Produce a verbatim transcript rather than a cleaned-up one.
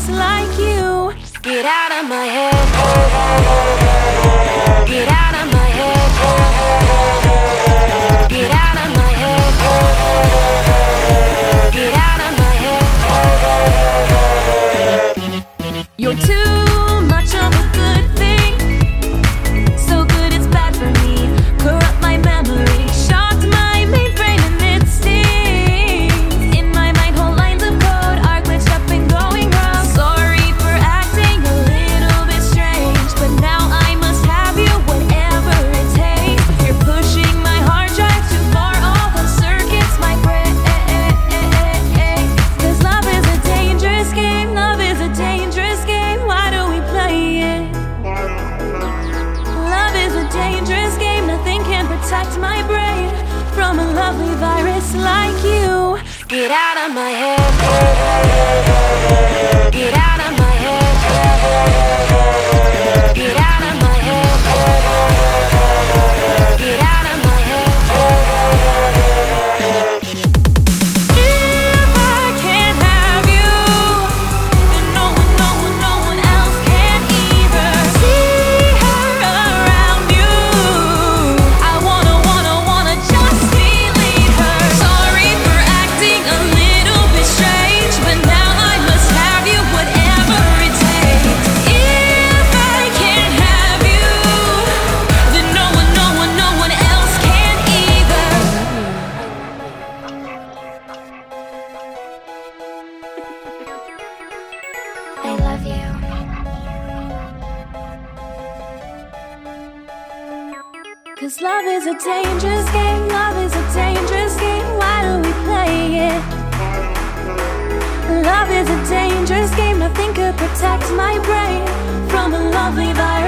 like you. Get out of my head. Get out of my head. Get out of my head. Get out of my head. You're too much of a good thing. So good it's bad for me. Corrupt my memory. Shocked my mainframe and it stings. In my mind whole lines of code are glitched up and going wrong. Sorry for acting a little bit strange, but now I must have you whatever it takes. You're pushing my hard drive too far, all the circuits might break. Cause love is a dangerous game. Love is a dangerous game. Why do we play it? Love is a dangerous game. Nothing can protect my brain from a lovely virus like you. Get out of my head. Get out of my head. Get out of my head. Get out of my head. If I can't have you, then no one, no one, no one else can either. See her around you. I wanna, wanna, wanna just delete her. Sorry for acting a little bit strange, but now I must have you whatever it takes. If I can't have you, then no one, no one, no one else can either. I love you. Cause love is a dangerous game. Love is a dangerous game. Why do we play it? Love is a dangerous game. Nothing could protect my brain from a lovely vibe.